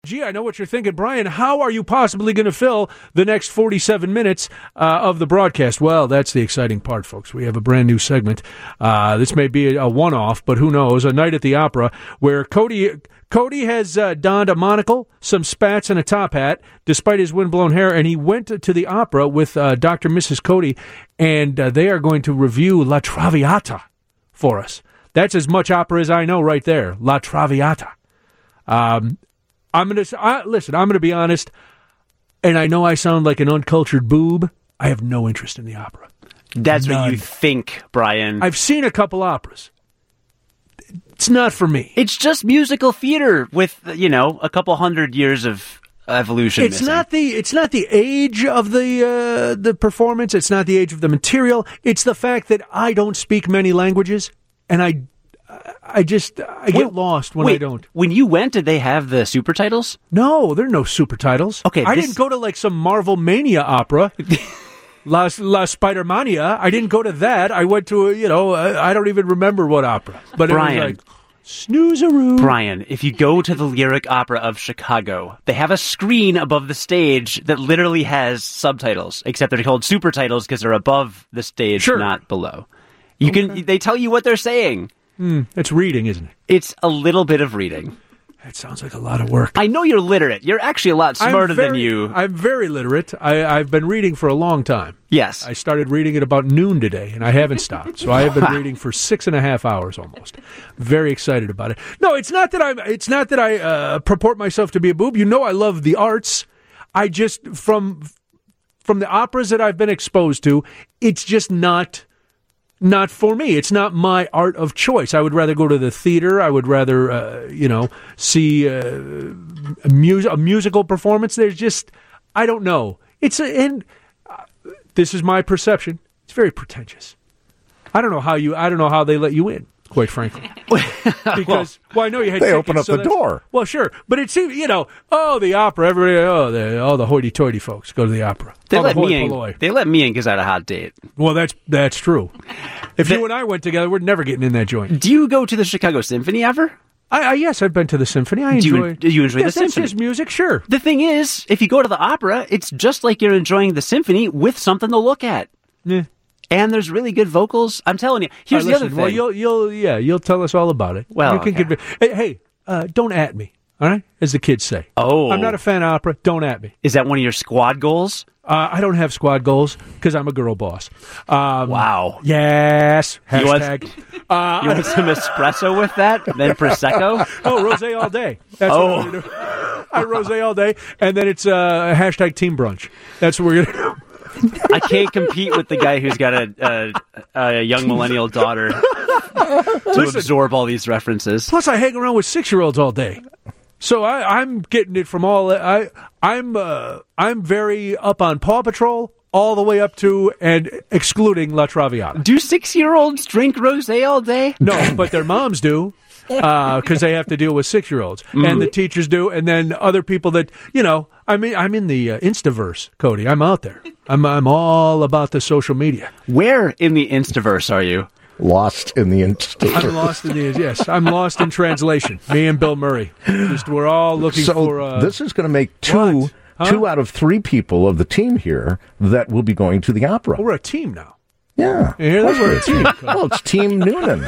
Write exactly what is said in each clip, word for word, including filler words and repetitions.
Gee, I know what you're thinking, Brian. How are you possibly going to fill the next forty-seven minutes uh, of the broadcast? Well, that's the exciting part, folks. We have a brand new segment. Uh, this may be a, a one-off, but who knows? A night at the opera where Cody Cody has uh, donned a monocle, some spats, and a top hat, despite his windblown hair, and he went to, to the opera with uh, Doctor and Missus Cody, and uh, they are going to review La Traviata for us. That's as much opera as I know right there, La Traviata. Um, I'm gonna uh, listen. I'm gonna be honest, and I know I sound like an uncultured boob. I have no interest in the opera. That's None. what you think, Brian. I've seen a couple operas. It's not for me. It's just musical theater with, you know, a couple hundred years of evolution. It's missing. not the. It's not the age of the uh, the performance. It's not the age of the material. It's the fact that I don't speak many languages, and I. I just, I get wait, lost when wait, I don't. When you went, did they have the super titles? No, there are no super titles. Okay, I this... didn't go to like some Marvel Mania opera, La, La Spider-Mania. I didn't go to that. I went to, a, you know, I, I don't even remember what opera. But Brian, it was like, snooze-a-roo. Brian, if you go to the Lyric Opera of Chicago, they have a screen above the stage that literally has subtitles, except they're called super titles because they're above the stage, sure. not below. You okay. can. They tell you what they're saying. Mm, it's reading, isn't it? It's a little bit of reading. That sounds like a lot of work. I know you're literate. You're actually a lot smarter very, than you. I'm very literate. I, I've been reading for a long time. Yes. I started reading at about noon today, and I haven't stopped. So I have been reading for six and a half hours almost. Very excited about it. No, it's not that I'm. It's not that I uh, purport myself to be a boob. You know, I love the arts. I just from from the operas that I've been exposed to, it's just not. Not for me. It's not my art of choice. I would rather go to the theater. I would rather, uh, you know, see uh, a, mus- a musical performance. There's just, I don't know. It's a, and uh, this is my perception. It's very pretentious. I don't know how you. I don't know how they let you in. Quite frankly, because well, I know you had they tickets, open up so the door. Well, sure, but it seems you know, oh, the opera. Everybody, oh, the, all the hoity-toity folks go to the opera. They all let the me in. polloi. They let me in because I had a hot date. Well, that's that's true. If the, you and I went together, we're never getting in that joint. Do you go to the Chicago Symphony ever? I, I yes, I've been to the symphony. I do enjoy. You, do you enjoy yes, the symphony? It's just music, sure. The thing is, if you go to the opera, it's just like you're enjoying the symphony with something to look at. Yeah. And there's really good vocals. I'm telling you. Here's right, the listen, other thing. Well, you'll, you'll, yeah, you'll tell us all about it. Well, you can okay. conv- hey, hey uh, don't at me, all right? As the kids say. Oh, I'm not a fan of opera. Don't at me. Is that one of your squad goals? Uh, I don't have squad goals because I'm a girl boss. Um, wow. Yes. Hashtag. You want, uh, you want some espresso with that? Then Prosecco? Oh, rosé all day. That's oh. what we're going to do. I rosé all day, and then it's uh, hashtag team brunch. That's what we're going to do. I can't compete with the guy who's got a, a, a young millennial daughter to Listen, absorb all these references. Plus, I hang around with six-year-olds all day, so I, I'm getting it from all. I, I'm uh, I'm very up on Paw Patrol all the way up to and excluding La Traviata. Do six-year-olds drink rosé all day? No, but their moms do. Because uh, they have to deal with six-year-olds, mm. and the teachers do, and then other people that you know. I mean, I'm in the uh, Instaverse, Cody. I'm out there. I'm I'm all about the social media. Where in the Instaverse are you? Lost in the Instaverse. I'm lost in the yes. I'm lost in translation. Me and Bill Murray. Just we're all looking so for. Uh, this is going to make two huh? two out of three people of the team here that will be going to the opera. Well, we're a team now. Yeah, yeah that's we're a team. Well, it's Team Noonan.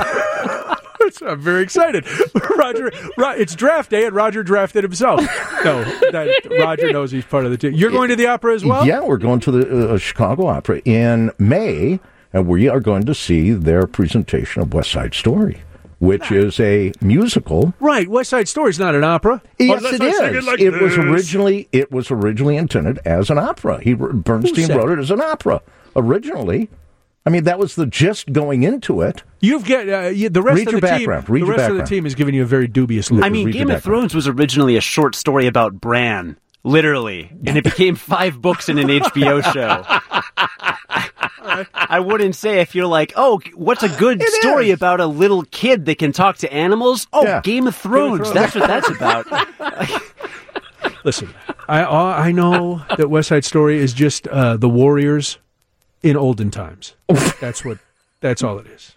I'm very excited. Roger, it's draft day, and Roger drafted himself. No, that, Roger knows he's part of the team. You're going to the opera as well? Yeah, we're going to the uh, Chicago Opera in May, and we are going to see their presentation of West Side Story, which is a musical. Right, West Side Story is not an opera. Yes, oh, it is. It, like it was originally it was originally intended as an opera. He Bernstein wrote it as an opera originally. I mean, that was the gist going into it. You've got uh, you, the rest Read of your the background. team. Read the your rest background. of the team is giving you a very dubious look. I mean, Read Game of Thrones was originally a short story about Bran, literally, and it became five books in an H B O show. I wouldn't say if you're like, oh, what's a good it story is. about a little kid that can talk to animals? Oh, yeah. Game of Thrones. Game of Thrones. That's what that's about. Listen, I I know that West Side Story is just uh, the Warriors in olden times. That's what. That's all it is.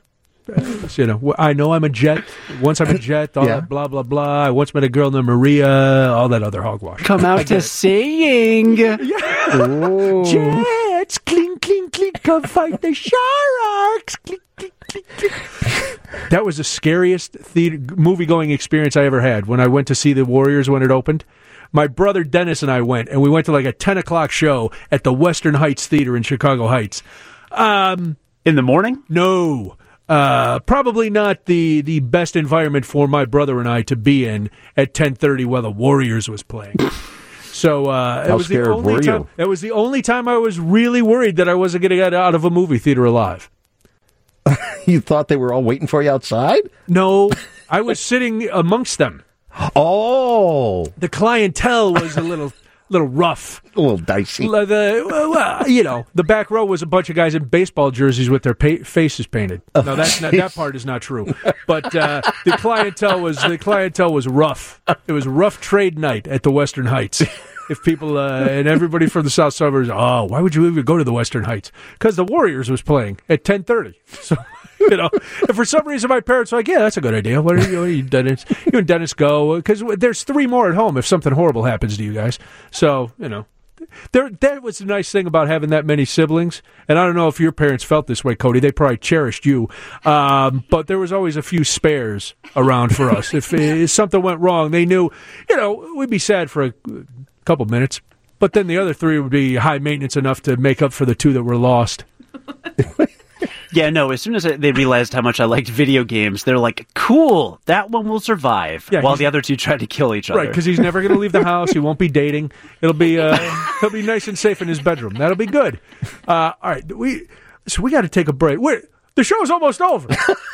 You know, I know I'm a Jet. Once I'm a Jet, all Yeah. that blah, blah, blah. I once met a girl named Maria, all that other hogwash. Come out to sing. Oh. Jets, clink, clink, clink, come fight the sharks. Clink, clink, clink, clink. That was the scariest theater, movie-going experience I ever had when I went to see the Warriors when it opened. My brother Dennis and I went, and we went to like a ten o'clock show at the Western Heights Theater in Chicago Heights. Um, In the morning? no, uh, probably not the, the best environment for my brother and I to be in at ten thirty while the Warriors was playing. So uh, it How was the scared only were time. you? It was the only time I was really worried that I wasn't going to get out of a movie theater alive. You thought they were all waiting for you outside? No, I was sitting amongst them. Oh, The clientele was a little little rough. a little dicey. L- The well, well, you know, the back row was a bunch of guys in baseball jerseys with their pa- faces painted. No, that's not, that part is not true. But uh, the clientele was the clientele was rough. It was a rough trade night at the Western Heights. If people uh, and everybody from the South Suburbs, oh, why would you even go to the Western Heights? Because the Warriors was playing at ten thirty. So. You know, and for some reason, my parents were like, "Yeah, that's a good idea. What are you, what are you Dennis? You and Dennis go because there's three more at home if something horrible happens to you guys." So you know, there that was the nice thing about having that many siblings. And I don't know if your parents felt this way, Cody. They probably cherished you, um, but there was always a few spares around for us. If, if something went wrong, they knew. You know, we'd be sad for a couple minutes, but then the other three would be high maintenance enough to make up for the two that were lost. Yeah, no, as soon as they realized how much I liked video games, they're like, cool, that one will survive, Yeah, while he's- the other two try to kill each other. Right, because he's never going to leave the house. He won't be dating. It'll be uh, he'll be nice and safe in his bedroom. That'll be good. Uh, all right, we so we got to take a break. We're, the show's almost over.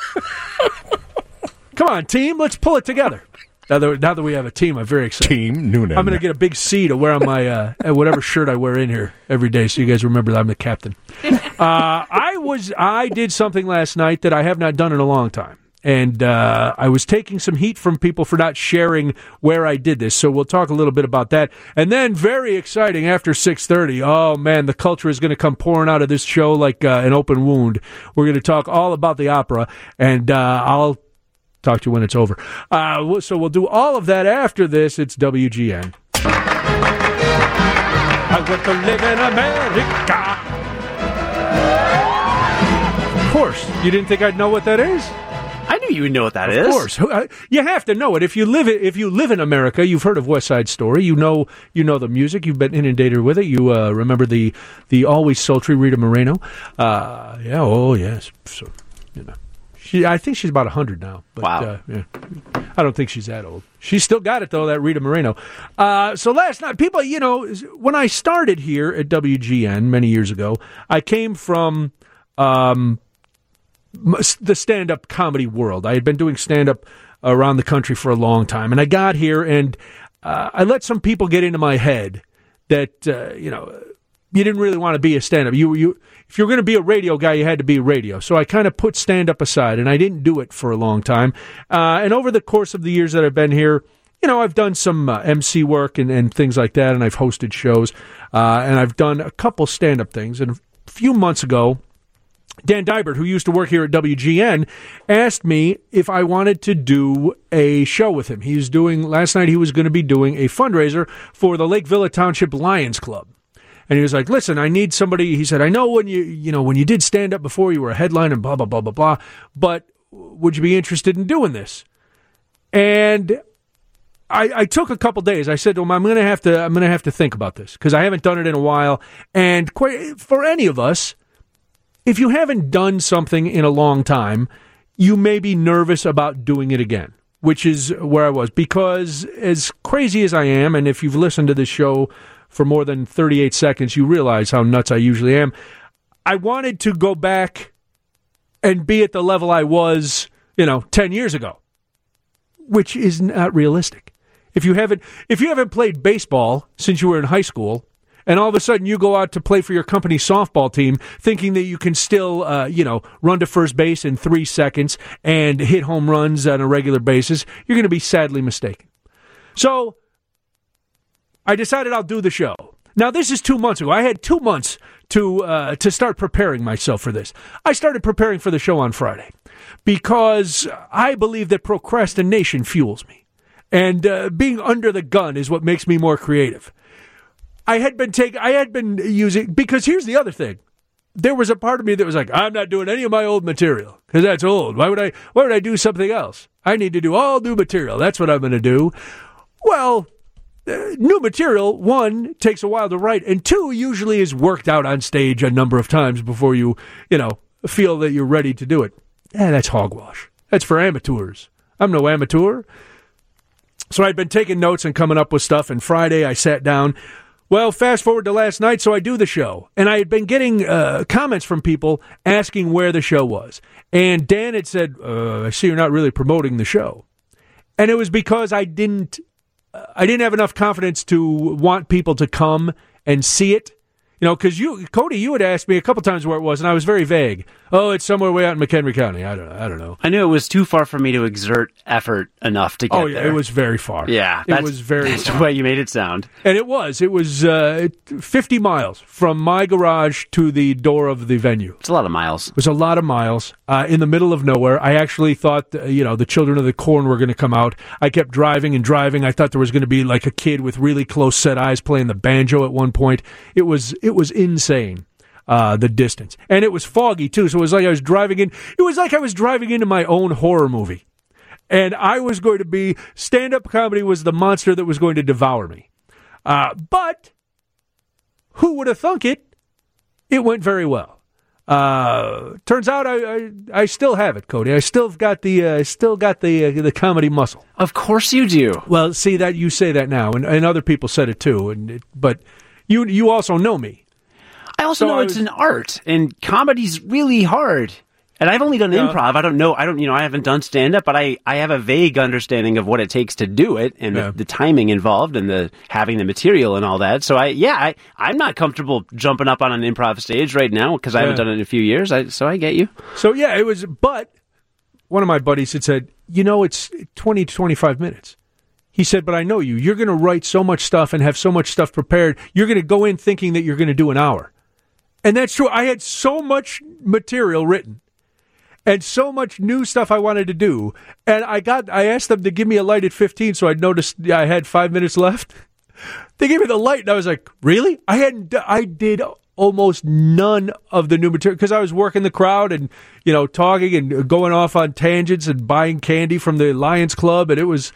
Come on, team, let's pull it together. Now that, now that we have a team, I'm very excited. Team Noonan. I'm going to get a big C to wear on my uh, whatever shirt I wear in here every day, so you guys remember that I'm the captain. Uh, I was I did something last night that I have not done in a long time, and uh, I was taking some heat from people for not sharing where I did this. So we'll talk a little bit about that, and then very exciting after six thirty. Oh man, the culture is going to come pouring out of this show like uh, an open wound. We're going to talk all about the opera, and uh, I'll. Talk to you when it's over. Uh, so we'll do all of that after this. It's W G N. I want to live in America. Of course. You didn't think I'd know what that is? I knew you would know what that is. Of course. Who- uh, You have to know it. If you live it, if you live in America, you've heard of West Side Story. You know you know the music. You've been inundated with it. You uh, remember the the always sultry Rita Moreno. Uh, yeah, oh yes. So, you know. She, I think she's about one hundred now. But, Wow. Uh, yeah. I don't think she's that old. She's still got it, though, that Rita Moreno. Uh, so last night, people, you know, when I started here at W G N many years ago, I came from um, the stand-up comedy world. I had been doing stand-up around the country for a long time. And I got here, and uh, I let some people get into my head that, uh, you know, you didn't really want to be a stand-up. You, you, if you were going to be a radio guy, you had to be radio. So I kind of put stand-up aside, and I didn't do it for a long time. Uh, and over the course of the years that I've been here, you know, I've done some uh, M C work and, and things like that, and I've hosted shows, uh, and I've done a couple stand-up things. And a few months ago, Dan Dybert, who used to work here at W G N, asked me if I wanted to do a show with him. He was doing, last night he was going to be doing a fundraiser for the Lake Villa Township Lions Club. And he was like, listen, I need somebody. He said, I know when you, you know, when you did stand up before, you were a headline and blah, blah, blah, blah, blah. But would you be interested in doing this? And I, I took a couple days. I said to him, I'm going to have to, I'm going to have to think about this because I haven't done it in a while. And quite, for any of us, if you haven't done something in a long time, you may be nervous about doing it again, which is where I was. Because as crazy as I am, and if you've listened to this show for more than thirty-eight seconds, you realize how nuts I usually am. I wanted to go back and be at the level I was, you know, ten years ago, which is not realistic. If you haven't, if you haven't played baseball since you were in high school, and all of a sudden you go out to play for your company softball team thinking that you can still, uh, you know, run to first base in three seconds and hit home runs on a regular basis, you're going to be sadly mistaken. So I decided I'll do the show. Now, this is two months ago. I had two months to uh, to start preparing myself for this. I started preparing for the show on Friday because I believe that procrastination fuels me. And uh, being under the gun is what makes me more creative. I had been taking, I had been using, because here's the other thing. There was a part of me that was like, I'm not doing any of my old material because that's old. Why would I, why would I do something else? I need to do all new material. That's what I'm going to do. Well, uh, new material, one, takes a while to write, and two, usually is worked out on stage a number of times before you, you know, feel that you're ready to do it. Eh, that's hogwash. That's for amateurs. I'm no amateur. So I'd been taking notes and coming up with stuff, and Friday I sat down. Well, fast forward to last night, so I do the show. And I had been getting uh, comments from people asking where the show was. And Dan had said, uh, I see you're not really promoting the show. And it was because I didn't, uh, I didn't have enough confidence to want people to come and see it. You know, because you, Cody, you had asked me a couple times where it was, and I was very vague. Oh, it's somewhere way out in McHenry County. I don't know. I don't know. I knew it was too far for me to exert effort enough to get there. Oh, yeah, there. It was very far. Yeah. It was very that's far. the way you made it sound. And it was. It was uh, fifty miles from my garage to the door of the venue. It's a lot of miles. It was a lot of miles uh, in the middle of nowhere. I actually thought, uh, you know, the Children of the Corn were going to come out. I kept driving and driving. I thought there was going to be like a kid with really close set eyes playing the banjo at one point. It was, it was insane. Uh, the distance. And it was foggy, too, so it was like I was driving in, it was like I was driving into my own horror movie. And I was going to be, stand-up comedy was the monster that was going to devour me. Uh, but, who would have thunk it? It went very well. Uh, turns out I, I I still have it, Cody. I still got the uh, still got the uh, the comedy muscle. Of course you do. Well, see that you say that now, and, and other people said it too. And it, but you you also know me. I also So know I it's was- an art, and comedy's really hard. And I've only done Yeah. improv. I don't know. I don't, you know, I haven't done stand-up, but I, I have a vague understanding of what it takes to do it and Yeah. the, the timing involved and the having the material and all that. So I, yeah, I, I'm not comfortable jumping up on an improv stage right now because I haven't Yeah. done it in a few years. I, so I get you. So yeah, it was. But one of my buddies had said, you know, it's twenty to twenty-five minutes. He said, but I know you. You're going to write so much stuff and have so much stuff prepared. You're going to go in thinking that you're going to do an hour. And that's true. I had so much material written and so much new stuff I wanted to do. And I got, I asked them to give me a light at fifteen, so I noticed I had five minutes left. They gave me the light, and I was like, really? I hadn't, d- I did almost none of the new material because I was working the crowd and, you know, talking and going off on tangents and buying candy from the Lions Club. And it was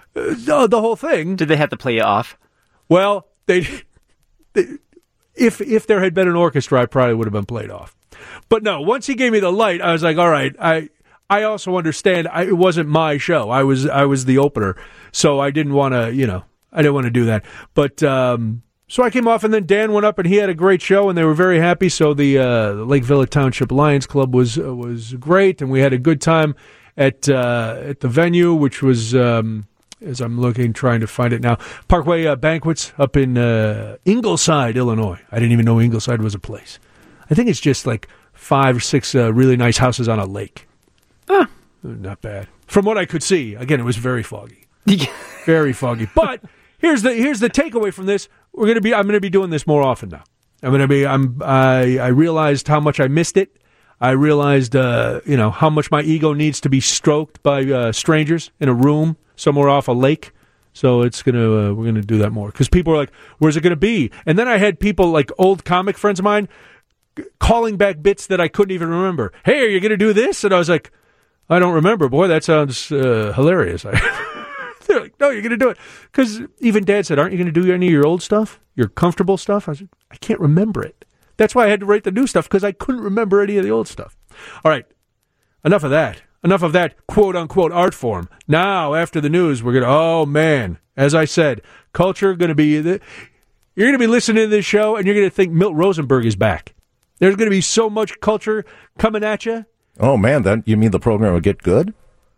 uh, the whole thing. Did they have to play you off? Well, they, they if if there had been an orchestra, I probably would have been played off. But no, once he gave me the light, I was like, all right. I I also understand I, it wasn't my show. I was I was the opener, so I didn't want to, you know, I didn't want to do that. But um, so I came off, and then Dan went up, and he had a great show, and they were very happy. So the, uh, the Lake Villa Township Lions Club was uh, was great, and we had a good time at uh, at the venue, which was. Um, As I'm looking, trying to find it now. Parkway uh, Banquets up in uh, Ingleside, Illinois. I didn't even know Ingleside was a place. I think it's just like five or six uh, really nice houses on a lake. Huh. Not bad. From what I could see, again, it was very foggy. Very foggy. But here's the here's the takeaway from this. We're gonna be. I'm gonna be doing this more often now. I'm gonna be. I'm. I I realized how much I missed it. I realized, uh, you know, how much my ego needs to be stroked by uh, strangers in a room somewhere off a lake. So it's gonna uh, we're gonna do that more because people are like, "Where's it gonna be?" And then I had people like old comic friends of mine calling back bits that I couldn't even remember. Hey, are you gonna do this? And I was like, I don't remember. Boy, that sounds uh, hilarious. They're like, no, you're gonna do it because even Dad said, "Aren't you gonna do any of your old stuff, your comfortable stuff?" I said, I can't remember it. That's why I had to write the new stuff because I couldn't remember any of the old stuff. All right, enough of that. Enough of that quote-unquote art form. Now, after the news, we're going to, oh, man, as I said, culture going to be, the, you're going to be listening to this show, and you're going to think Milt Rosenberg is back. There's going to be so much culture coming at you. Oh, man, then you mean the program will get good?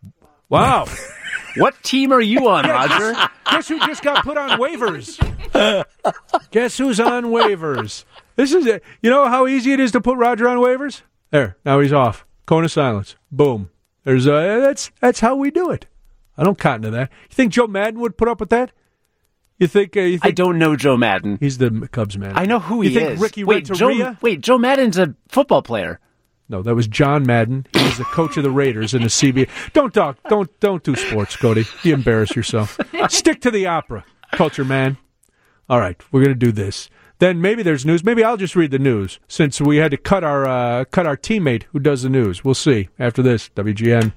Wow. What team are you on, Roger? Guess who just got put on waivers? Guess who's on waivers? This is it. You know how easy it is to put Roger on waivers? There, now he's off. Cone of silence. Boom. There's uh, that's that's how we do it. I don't cotton to that. You think Joe Madden would put up with that? You think? Uh, you think I don't know Joe Madden. He's the Cubs manager. I know who you he think is. Ricky wait, Renteria? Joe, wait, Joe Madden's a football player. No, that was John Madden. He was the coach of the Raiders in the C B A. Don't talk. Don't don't do sports, Cody. You embarrass yourself. Stick to the opera, culture man. All right, we're going to do this. Then maybe there's news. Maybe I'll just read the news since we had to cut our uh, cut our teammate who does the news. We'll see after this. W G N.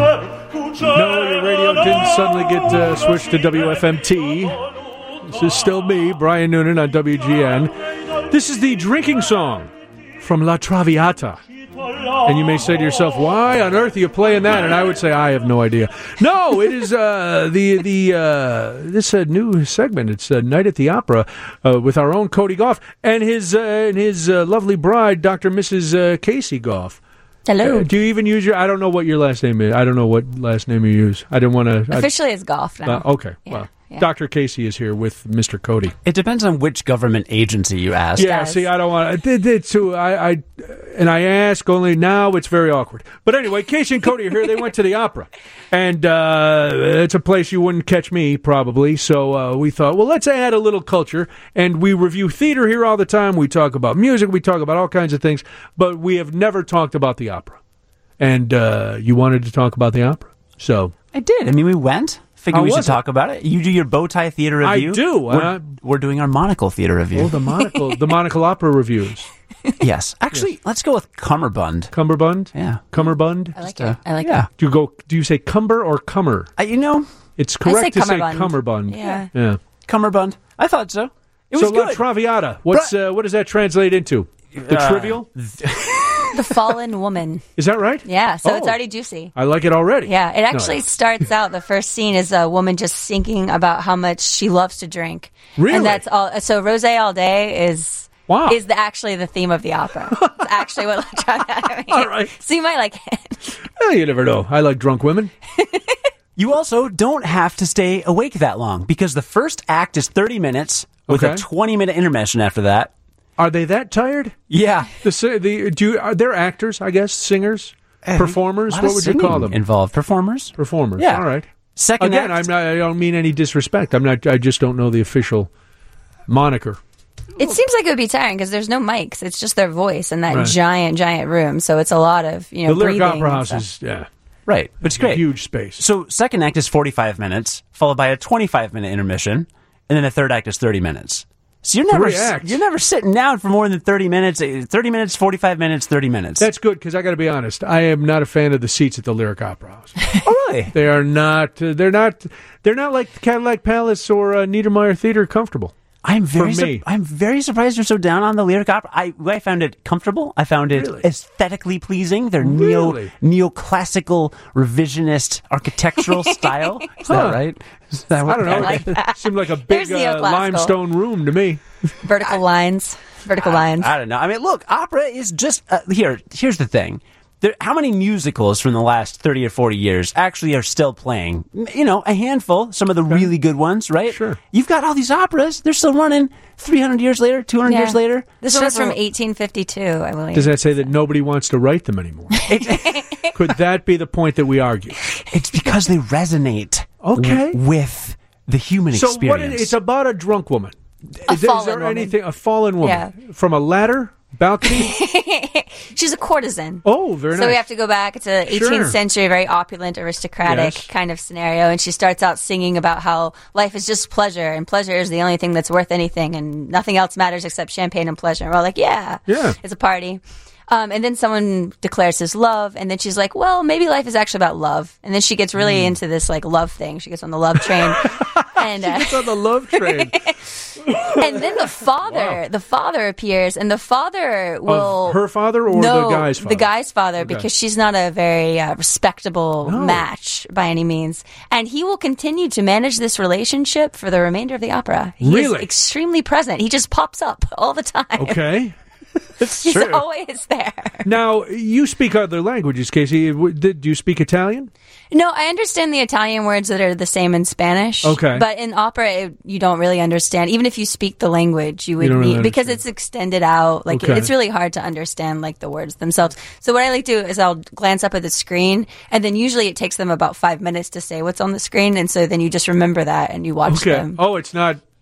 No, your radio didn't suddenly get uh, switched to W F M T. This is still me, Brian Noonan on W G N. This is the drinking song from La Traviata. And you may say to yourself, why on earth are you playing that? And I would say, I have no idea. No, it is uh, the the uh, this uh, new segment. It's uh, Night at the Opera uh, with our own Cody Goff and his uh, and his uh, lovely bride, Doctor Missus Uh, Casey Goff. Hello. Uh, do you even use your? I don't know what your last name is. I don't know what last name you use. I didn't want to. Officially, it's Goff now. Uh, okay. Yeah. Well. Yeah. Doctor Casey is here with Mister Cody. It depends on which government agency you ask. Yeah, see, I don't want to. Too, I, I, and I ask only now. It's very awkward. But anyway, Casey and Cody are here. They went to the opera, and uh, it's a place you wouldn't catch me probably. So uh, we thought, well, let's add a little culture. And we review theater here all the time. We talk about music. We talk about all kinds of things. But we have never talked about the opera. And uh, you wanted to talk about the opera, so I did. I mean, we went. Figure How we should was it? talk about it. You do your bow tie theater I review. do. We're, Uh, we're doing our monocle theater review. oh, the monocle, the monocle opera reviews. Yes. Actually, let's go with Cummerbund. Cumberbund? Yeah. Cummerbund? I like Just, uh, it. I like yeah. it. Do you go? Do you say cumber or cummer? Uh, you know, It's I say correct to say cummerbund. cummerbund. Yeah. Yeah. Cummerbund. I thought so. It So was La good. Traviata. What's uh, what does that translate into? The Uh, trivial? The Fallen Woman. Is that right? Yeah, so Oh. it's already juicy. I like it already. Yeah, it actually No. starts out, the first scene is a woman just singing about how much she loves to drink. Really? And that's all. So Rosé all day is Wow. is the, actually the theme of the opera. It's actually what La Traviata means. All right. So you might like it. Well, you never know. I like drunk women. You also don't have to stay awake that long because the first act is thirty minutes with Okay. a twenty minute intermission after that. Are they that tired? Yeah. The si- the do you, are there actors? I guess singers, performers. A lot What of would you call singing them? Involved performers. Performers. Yeah. All right. Second Again, act. I'm not. I don't mean any disrespect. I'm not. I just don't know the official moniker. It seems like it would be tiring because there's no mics. It's just their voice in that Right. giant, giant room. So it's a lot of, you know, The Lyric breathing Opera and House stuff. is yeah, Right. Which is great. huge space. So second act is forty-five minutes, followed by a twenty-five minute intermission, and then the third act is thirty minutes. So you're never Three acts. you're never sitting down for more than thirty minutes. thirty minutes, forty-five minutes, thirty minutes. That's good because I got to be honest. I am not a fan of the seats at the Lyric Opera House. oh really? They are not. Uh, they're not. They're not like the Cadillac Palace or uh, Niedermeyer Theater comfortable. I'm very For me. sur- I'm very surprised you're so down on the Lyric Opera. I I found it comfortable. I found it Really? aesthetically pleasing. Their neo Really? neoclassical revisionist architectural style. Is Huh. that right? Is that what I don't know. I like that. Seemed like a There's big uh, neoclassical. limestone room to me. Vertical lines. Vertical lines. I don't know. I mean, look, opera is just uh, here. Here's the thing: there, how many musicals from the last thirty or forty years actually are still playing? M- You know, a handful. Some of the really good ones, right? Sure. You've got all these operas; they're still running. Three hundred years later, two hundred Yeah. years later. This one was from Several- eighteen fifty-two, I believe. Does that say that nobody wants to write them anymore? Could that be the point that we argue? It's because they resonate. Okay. w- with the human So experience. what? It, it's about a drunk woman. A is, is fallen there woman. anything? A fallen woman Yeah. from a ladder, balcony? She's a courtesan. Oh, very So nice. we have to go back. It's an eighteenth Sure. century, very opulent, aristocratic Yes. kind of scenario. And she starts out singing about how life is just pleasure, and pleasure is the only thing that's worth anything, and nothing else matters except champagne and pleasure. And we're all like, yeah, Yeah. it's a party. Um, and then someone declares his love, and then she's like, well, maybe life is actually about love. And then she gets really into this like love thing. She gets on the love train. and uh, It's on the love train. and then the father, the father appears, and the father will Of her father or no, the guy's father? the guy's father, Okay. because she's not a very uh, respectable No. match by any means, and he will continue to manage this relationship for the remainder of the opera. He Really? is extremely present. He just pops up all the time. Okay. He's true. always there. Now you speak other languages, Casey. W- did- Do you speak Italian? No, I understand the Italian words that are the same in Spanish. Okay. But in opera, it, you don't really understand. Even if you speak the language, you would don't really need, because understand. it's extended out. Like, Okay. it's really hard to understand, like, the words themselves. So what I like to do is I'll glance up at the screen, and then usually it takes them about five minutes to say what's on the screen. And so then you just remember that and you watch Okay. them. Oh, it's not.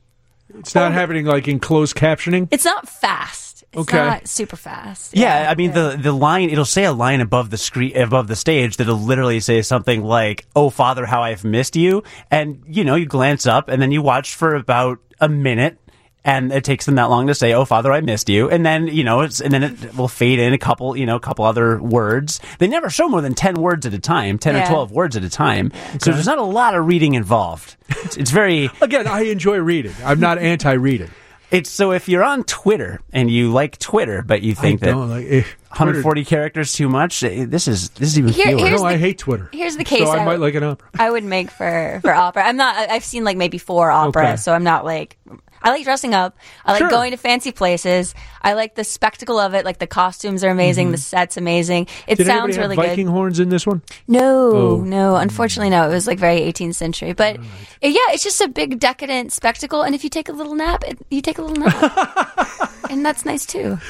It's not happening like in closed captioning? It's not fast. It's Okay. not super fast. Yeah, I mean the the line. It'll say a line above the screen, above the stage that'll literally say something like, "Oh, Father, how I've missed you," and you know you glance up and then you watch for about a minute. And it takes them that long to say, "Oh, Father, I missed you," and then you know, it's, and then it will fade in a couple, you know, a couple other words. They never show more than ten words at a time, ten Yeah. or twelve words at a time. So there's not a lot of reading involved. It's, it's very. Again, I enjoy reading. I'm not anti-reading. It's so if you're on Twitter and you like Twitter, but you think I that don't like eh, one hundred forty characters too much, eh, this is this is even Here- fewer. here's No, I the- hate Twitter. Here's the case. So I I- might like an opera. I would make for for opera. I'm not. I- I've seen like maybe four operas, Okay. so I'm not like. I like dressing up. I like Sure. going to fancy places. I like the spectacle of it. Like the costumes are amazing. The set's amazing. It Did sounds anybody really have Viking good. horns in this one? No, Oh. no. Unfortunately, no. It was like very eighteenth century. But yeah, it's just a big decadent spectacle. And if you take a little nap, it, you take a little nap, and that's nice too.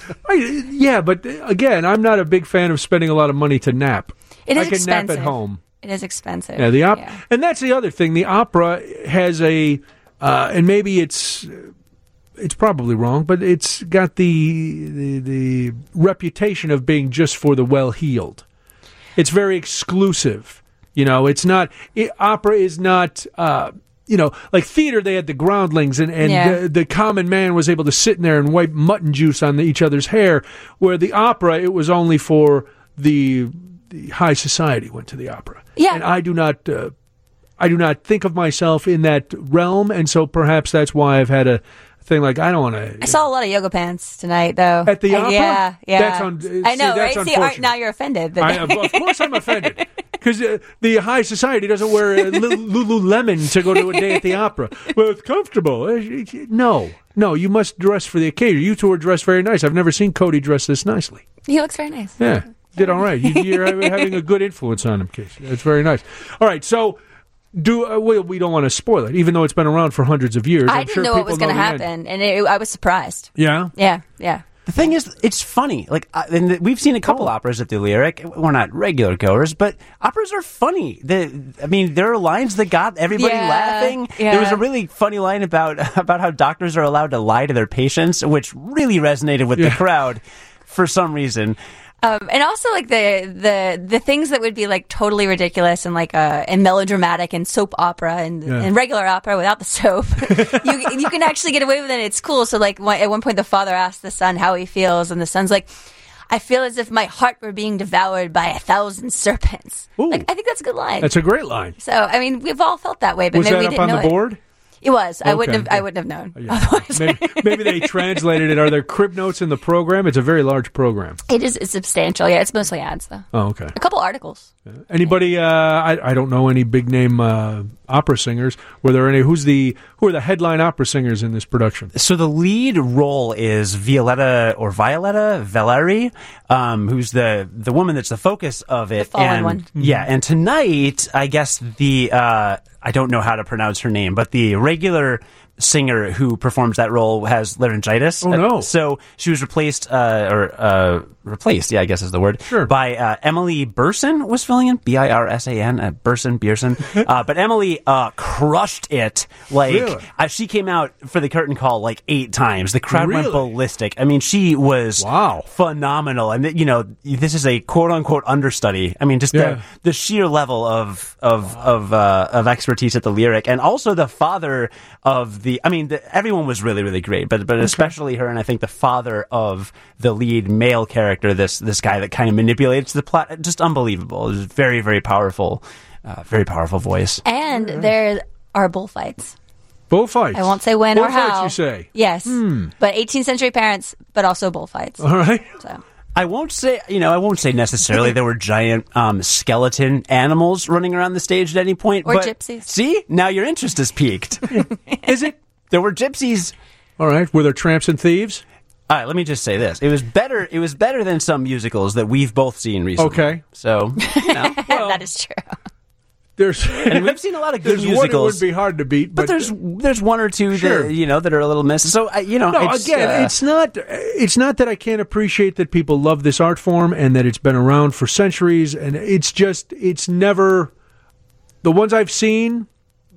I, yeah, but uh, again, I'm not a big fan of spending a lot of money to nap. It I is can expensive. nap at home. It is expensive. Yeah, the op- Yeah. and that's the other thing. The opera has a, uh, and maybe it's, it's probably wrong, but it's got the, the the reputation of being just for the well-heeled. It's very exclusive. You know, it's not it, opera is not. Uh, you know, like theater, they had the groundlings, and, and Yeah. the, the common man was able to sit in there and wipe mutton juice on the, each other's hair. Where the opera, it was only for the, the high society went to the opera. Yeah. And I do not, uh, I do not think of myself in that realm, and so perhaps that's why I've had a thing like I don't want to. I saw a lot of yoga pants tonight, though. At the Uh, opera? Yeah, yeah. That's un- I know, see, that's right? See, aren't, unfortunate. now you're offended. But I, of of course, I'm offended because uh, the high society doesn't wear uh, Lulu- Lululemon to go to a day at the opera. Well, it's comfortable. Uh, No, no, you must dress for the occasion. You two are dressed very nice. I've never seen Cody dress this nicely. he looks very nice. Yeah, did all right. You, you're having a good influence on him, Casey. It's very nice. All right, so. Do uh, we, we don't want to spoil it, even though it's been around for hundreds of years. I I'm didn't sure know what people was going to the end. happen, and it, I was surprised. Yeah, Yeah, yeah. The thing is, it's funny. Like, uh, and the, we've seen a couple operas at the Lyric. We're not regular goers, but operas are funny. The, I mean, there are lines that got everybody Yeah, laughing. yeah. There was a really funny line about about how doctors are allowed to lie to their patients, which really resonated with the Yeah. crowd for some reason. Um, and also like the the the things that would be like totally ridiculous and like uh and melodramatic and soap opera and, Yeah. and regular opera without the soap, you you can actually get away with it. It's cool. So like one, at one point the father asks the son how he feels, and the son's like, "I feel as if my heart were being devoured by a thousand serpents." Ooh. Like I think that's a good line. that's a great line. so I mean we've all felt that way, but Was maybe that we up didn't on know the it. board? It was. I wouldn't Okay. have. I wouldn't have known. Yeah. Otherwise, maybe, maybe they translated it. Are there crib notes in the program? It's a very large program. it is it's substantial. Yeah, it's mostly ads though. Oh, okay. A couple articles. Anybody? Uh, I I don't know any big name uh, opera singers. Were there any? Who's the who are the headline opera singers in this production? So the lead role is Violetta or Violetta Valeri, um, who's the the woman that's the focus of it. The fallen and, one. Yeah, and tonight, I guess the uh, I don't know how to pronounce her name, but the regular singer who performs that role has laryngitis. Oh, no. Uh, so she was replaced, uh, or uh, replaced, yeah, I guess is the word, Sure. by uh, Emily Burson was filling in, B I R S A N, uh, Burson, Beerson. uh, but Emily uh, crushed it. Like, Really? uh, she came out for the curtain call like eight times. The crowd went Really? ballistic. I mean, she was Wow. phenomenal. And, you know, this is a quote-unquote understudy. I mean, just Yeah. the, the sheer level of of of, uh, of expertise at the Lyric. And also the father of the... I mean, the, everyone was really, really great, but but especially her, and I think the father of the lead male character, this this guy that kind of manipulates the plot, just unbelievable. It was very, very powerful, uh, very powerful voice. And there are bullfights. Bullfights. I won't say when or Bullfights, how. you say? Yes. Hmm. But eighteenth century parents, but also bullfights. All right. So I won't say, you know, I won't say necessarily there were giant um, skeleton animals running around the stage at any point. Or but gypsies. See? Now your interest is piqued. Is it? There were gypsies. All right. Were there tramps and thieves? All right, let me just say this. It was better It was better than some musicals that we've both seen recently. Okay. So, you know, that is true. There's. and we've seen a lot of good There's one that musicals. would be hard to beat, but, but there's there's one or two Sure. that, you know, that are a little missing. So, I you know, No, it's, again, uh, it's not. It's not that I can't appreciate that people love this art form and that it's been around for centuries, and it's just it's never the ones I've seen.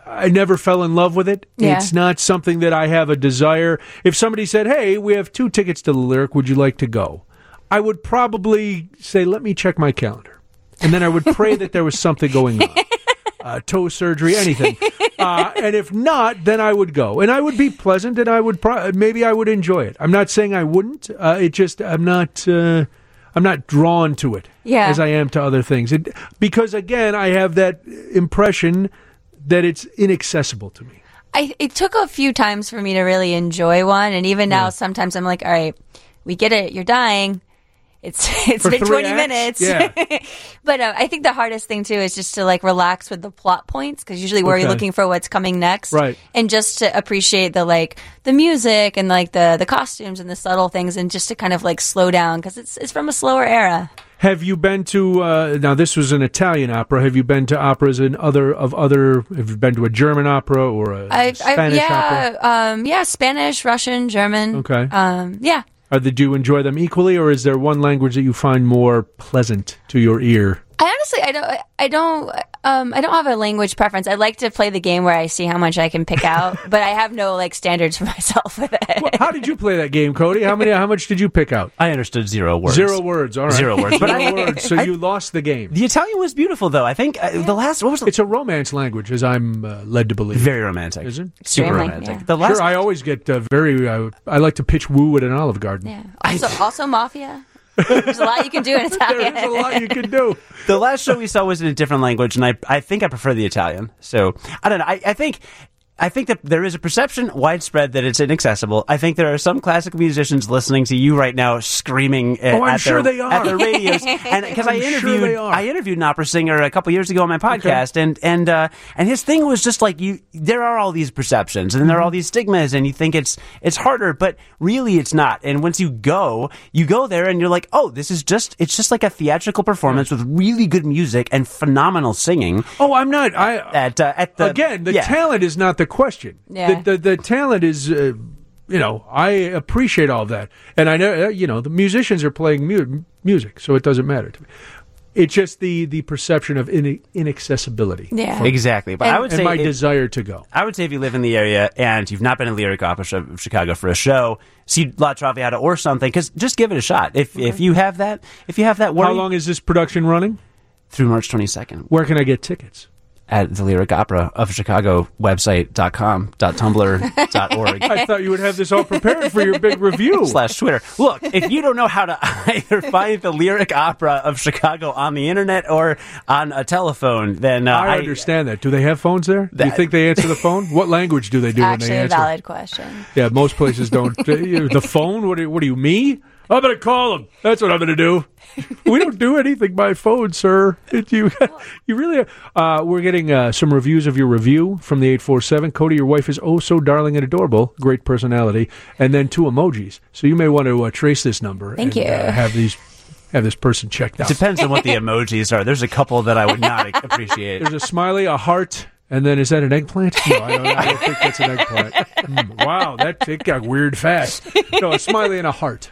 I never fell in love with it. Yeah. It's not something that I have a desire. If somebody said, hey, we have two tickets to the Lyric, would you like to go? I would probably say, let me check my calendar. And then I would pray that there was something going on. Uh, toe surgery, anything. Uh, and if not, then I would go. And I would be pleasant, and I would pro- maybe I would enjoy it. I'm not saying I wouldn't. Uh, it just, I'm not... Uh, I'm not drawn to it Yeah. as I am to other things. It, because, again, I have that impression that it's inaccessible to me. I, it took a few times for me to really enjoy one, and even now, sometimes I'm like, all right, we get it, you're dying. It's it's For been three twenty acts? minutes. Yeah. But uh, I think the hardest thing, too, is just to, like, relax with the plot points, because usually we're Okay. looking for what's coming next. Right. And just to appreciate the, like, the music and, like, the, the costumes and the subtle things, and just to kind of, like, slow down, because it's, it's from a slower era. Have you been to, uh, now this was an Italian opera, have you been to operas in other, of other, have you been to a German opera or a I've, I've, Spanish yeah, opera? um, yeah, Spanish, Russian, German. Okay. Um, yeah. Are the, do you enjoy them equally, or is there one language that you find more pleasant to your ear? I honestly, I don't, I don't, um, I don't have a language preference. I like to play the game where I see how much I can pick out, but I have no like standards for myself with it. Well, how did you play that game, Cody? How many? How much did you pick out? I understood zero words. Zero words. All right. Zero words. But Zero I- words. So I- you lost the game. The Italian was beautiful, though. I think uh, the last what was the, It's a romance language, as I'm uh, led to believe. very romantic. Is it? Super Extremely, romantic. yeah. The last Sure, I always get uh, very. Uh, I like to pitch woo at an Olive Garden. Yeah. Also, also mafia. There's a lot you can do in Italian. There is a lot you can do. the last show we saw was in a different language, and I I think I prefer the Italian. So I don't know. I, I think. I think that there is a perception widespread that it's inaccessible. I think there are some classical musicians listening to you right now screaming at, Oh, I'm at, sure their, they are. at their radios. And because I I'm sure interviewed, they are. I interviewed an opera singer a couple years ago on my podcast, and and uh, and his thing was just like you. There are all these perceptions, and there are all these stigmas, and you think it's it's harder, but really it's not. And once you go, you go there, and you're like, oh, this is just it's just like a theatrical performance with really good music and phenomenal singing. Oh, I'm not. I At uh, at the again, the yeah. talent is not the question. Yeah. The, the, the talent is, uh, you know, I appreciate all of that, and I know, uh, you know, the musicians are playing mu- music, so it doesn't matter to me. It's just the, the perception of in- inaccessibility. Yeah. Exactly, but And- I would And say my it- desire to go. I would say if you live in the area and you've not been to Lyric Opera Sh- of Chicago for a show, see La Traviata or something, because just give it a shot. If if you have that, if you have that worry, How long is this production running? through March twenty-second Where can I get tickets? at the Lyric Opera of Chicago website dot com dot tumblr dot org. I thought you would have this all prepared for your big review. Slash Twitter. Look, if you don't know how to either find the Lyric Opera of Chicago on the internet or on a telephone, then uh, I understand that. Do they have phones there? do you That- think they answer the phone? What language do they do when Actually, they a answer? valid question. Yeah, most places don't. Uh, you- the phone? What do, what do you, me? I'm going to call them. That's what I'm going to do. We don't do anything by phone, sir. It, you, you really. Uh, we're getting uh, some reviews of your review from the eight four seven. Cody, your wife is oh so darling and adorable. Great personality, and then two emojis. So you may want to uh, trace this number. Thank and, you. Uh, have these. Have this person checked out. Depends on what the emojis are. There's a couple that I would not appreciate. There's a smiley, a heart, and then is that an eggplant? No, I don't, I don't think that's an eggplant. Mm, wow, that it got weird fast. No, a smiley and a heart.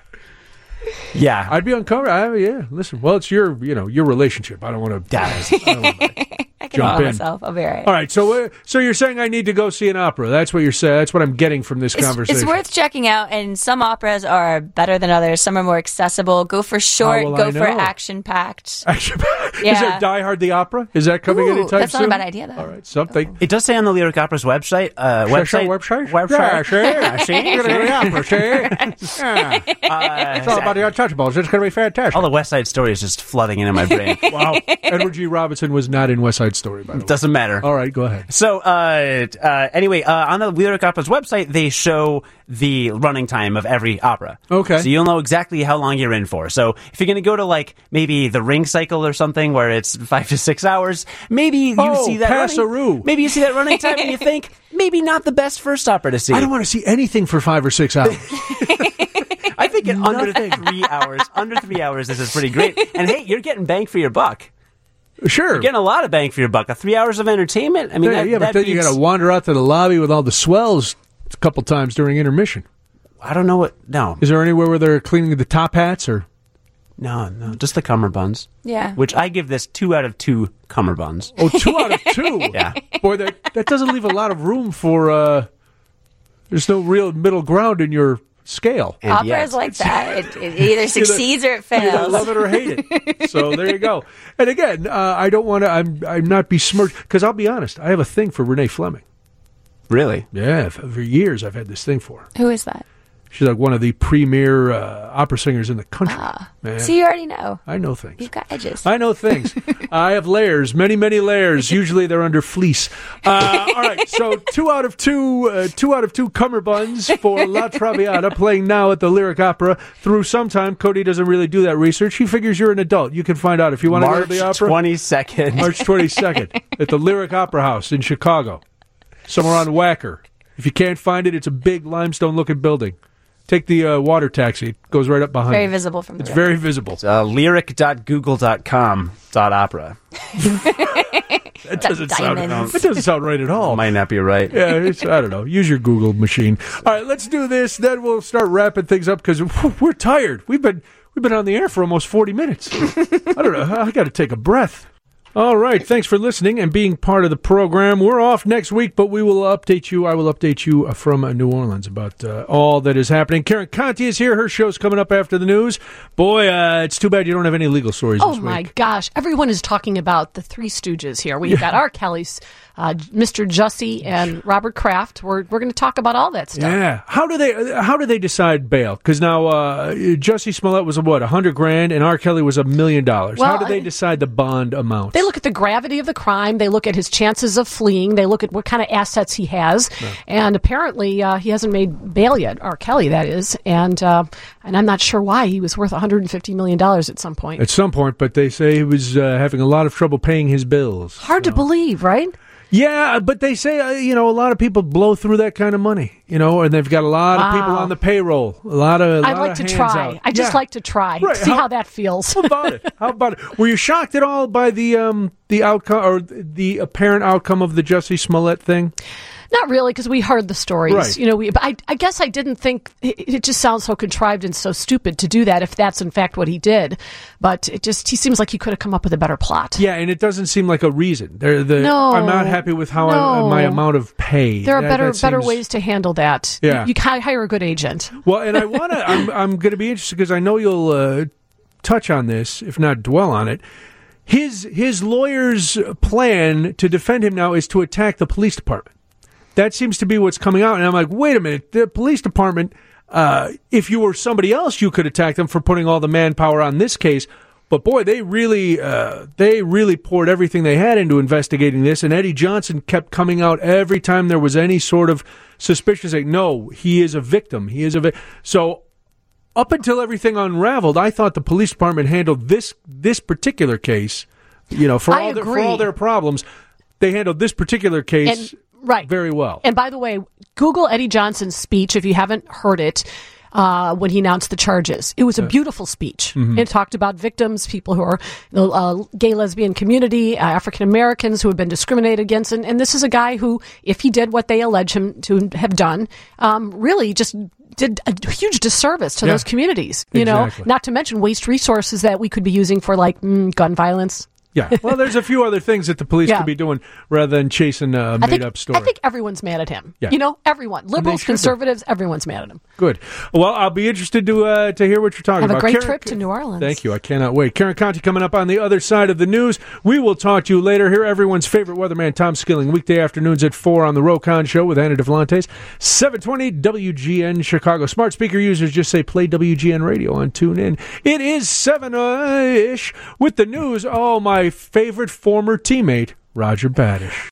Yeah. I'd be uncomfortable. I, yeah, listen. Well, it's your, you know, your relationship. I don't want to. I can Jump help in. myself. I'll be all right. All right. So, uh, so you're saying I need to go see an opera? That's what you're saying. That's what I'm getting from this It's, conversation. it's worth checking out, and some operas are better than others. Some are more accessible. Go for short. will go I for know? action packed. Actually, is Yeah. there Die Hard the opera? Is that coming Ooh, anytime that's not a soon? bad idea, though. All right, something. It does say on the Lyric Opera's website. Uh, website. website, Website. Yeah, see, See? You're gonna go to the opera, see? Yeah. Uh, It's all about the untouchables. It's going to be fantastic. all the West Side Story is just flooding into my brain. Wow. Edward G. Robinson was not in West Side Story, by the way. Doesn't matter. All right, go ahead. So, uh, uh, anyway, uh, on the Lyric Opera's website, they show the running time of every opera. Okay. So you'll know exactly how long you're in for. So if you're going to go to, like, maybe the Ring Cycle or something where it's five to six hours, maybe you Oh, see that Passaroo. running, maybe you see that running time and you think, maybe not the best first opera to see. I don't want to see anything for five or six hours. I think in under three hours, under three hours, this is pretty great. And hey, you're getting bang for your buck. Sure. You're getting a lot of bang for your buck. A three hours of entertainment. I mean, yeah, that, yeah, but that then you beats- got to wander out to the lobby with all the swells a couple times during intermission. I don't know what. No, Is there anywhere where they're cleaning the top hats or No, no, just the cummerbunds. Yeah. Which I give this two out of two cummerbunds. Oh, two out of two. Yeah. Boy, that that doesn't leave a lot of room for. Uh, there's no real middle ground in your scale. And Opera yet- is like that. It, it either succeeds or it You either fails. love it or hate it. So there you go. And again, uh, I don't want to. I'm I'm not besmirched because I'll be honest. I have a thing for Renee Fleming. Really? Yeah, for for years I've had this thing for her. Who is that? She's like one of the premier uh, opera singers in the country. Man, So you already know. I know things. You've got edges. I know things. I have layers, many, many layers. Usually they're under fleece. Uh, all right, so two out of two, uh, two out of two cummerbunds for La Traviata, playing now at the Lyric Opera through sometime. Cody doesn't really do that research. He figures you're an adult. You can find out if you want to go to March the opera. twenty-second. March twenty-second at the Lyric Opera House in Chicago, somewhere on Wacker. If you can't find it, it's a big limestone-looking building. Take the uh, water taxi. It goes right up behind Very you. visible from the It's road. very visible. Uh, lyric dot google dot com dot opera. That doesn't sound. diamonds. That doesn't sound right at all. Might not be right. Yeah, it's, I don't know. Use your Google machine. All right, let's do this. Then we'll start wrapping things up because we're tired. We've been we've been on the air for almost forty minutes. I don't know. I got to take a breath. All right. Thanks for listening and being part of the program. We're off next week, but we will update you. I will update you from uh, New Orleans about uh, all that is happening. Karen Conti is here. Her show's coming up after the news. Boy, uh, it's too bad you don't have any legal stories Oh this week. my gosh! Everyone is talking about the Three Stooges here. We've got R. Kelly's, uh, Mister Jussie, and Robert Kraft. We're we're going to talk about all that stuff. Yeah. How do they how do they decide bail? Because now uh, Jussie Smollett was a, what, a hundred grand, and R. Kelly was a million dollars. How Well, do they uh, decide the bond amount? They look at the gravity of the crime. They look at his chances of fleeing. They look at what kind of assets he has. And apparently, uh, he hasn't made bail yet. R. Kelly, that is. And uh, and I'm not sure why. He was worth one hundred fifty million dollars at some point. At some point, but they say he was uh, having a lot of trouble paying his bills. Hard to believe, right? Yeah, but they say, uh, you know, a lot of people blow through that kind of money, you know, and they've got a lot of people Wow. on the payroll. A lot of a I'd lot like of to hands try. out. I just Yeah. like to try. Right. See How- how, that feels. How about it? How about it? Were you shocked at all by the um the outcome or the apparent outcome of the Jussie Smollett thing? Not really, because we heard the stories. Right. You know, we. But I, I guess I didn't think it, it just sounds so contrived and so stupid to do that if that's in fact what he did. But it just he seems like he could have come up with a better plot. Yeah, and it doesn't seem like a reason. They're, the, No. I'm not happy with how I, No. my amount of pay. There are That- better that better seems- ways to handle that. Yeah. You, you can hire a good agent. Well, and I want to. I'm I'm going to be interested because I know you'll uh, touch on this, if not dwell on it. His his lawyer's plan to defend him now is to attack the police department. That seems to be what's coming out, and I'm like, wait a minute, the police department. Uh, if you were somebody else, you could attack them for putting all the manpower on this case. But boy, they really, uh, they really poured everything they had into investigating this. And Eddie Johnson kept coming out every time there was any sort of suspicion, saying, "No, he is a victim. He is a victim." So, up until everything unraveled, I thought the police department handled this this particular case. You know, for I all their, for agree. all their problems, they handled this particular case And right. very well. And by the way, Google Eddie Johnson's speech if you haven't heard it. Uh, when he announced the charges, it was a beautiful speech. Mm-hmm. It talked about victims, people who are the uh, gay, lesbian community, uh, African Americans who have been discriminated against, and, and this is a guy who, if he did what they allege him to have done, um, really just did a huge disservice to Yeah. those communities. You Exactly. know, not to mention waste resources that we could be using for like mm, gun violence. Yeah. Well, there's a few other things that the police Yeah. could be doing rather than chasing a I made think, up story. I think everyone's mad at him. Yeah. You know, everyone. Liberals, should be. conservatives, everyone's mad at him. Good. Well, I'll be interested to uh, to hear what you're talking Have a about. great Karen- trip to New Orleans. Thank you. I cannot wait. Karen Conti coming up on the other side of the news. We will talk to you later. Here, everyone's favorite weatherman, Tom Skilling, weekday afternoons at four on the Rokon Show with Anna DeVlantes. seven twenty W G N Chicago. Smart speaker users just say play W G N Radio on TuneIn. It is seven-ish with the news. Oh, my favorite former teammate, Roger Badish.